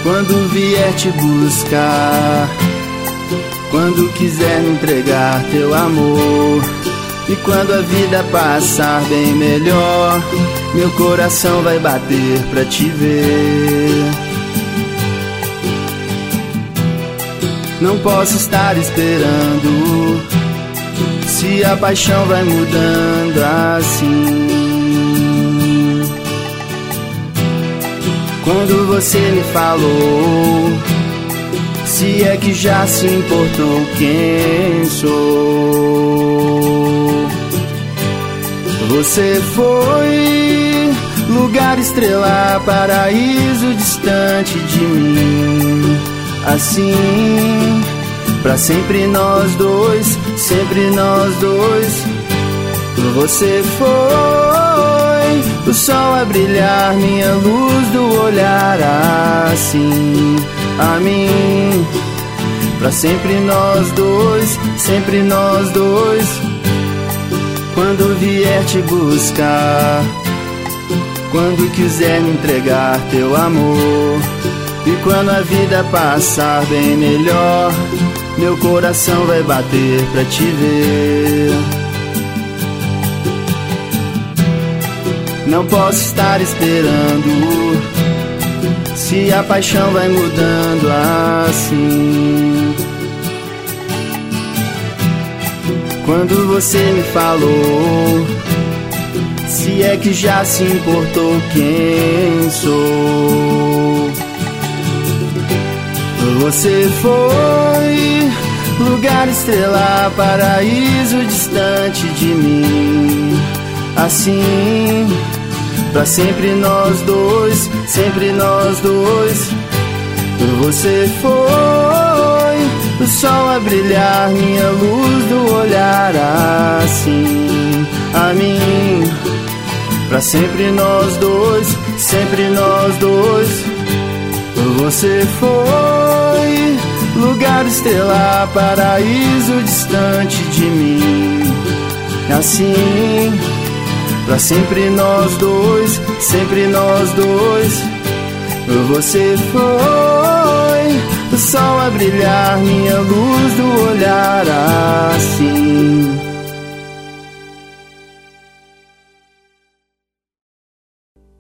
Quando vier te buscar, quando quiser me entregar teu amor, e quando a vida passar bem melhor, meu coração vai bater pra te ver. Não posso estar esperando, se a paixão vai mudando assim. Quando você me falou, se é que já se importou quem sou. Você foi lugar, estrela, paraíso distante de mim. Assim, pra sempre nós dois, sempre nós dois. Você foi o sol a brilhar, minha luz do olhar. Assim, a mim, pra sempre nós dois, sempre nós dois. Quando vier te buscar, quando quiser me entregar teu amor, e quando a vida passar bem melhor, meu coração vai bater pra te ver. Não posso estar esperando, se a paixão vai mudando assim. Quando você me falou, se é que já se importou quem sou. Você foi lugar, estrela, paraíso distante de mim. Assim, pra sempre nós dois, sempre nós dois. Você foi o sol a brilhar, minha luz do olhar. Assim, a mim, pra sempre nós dois, sempre nós dois. Você foi lugar, estrela, paraíso distante de mim. Assim, pra sempre nós dois, sempre nós dois. Você foi o sol a brilhar, minha luz do olhar.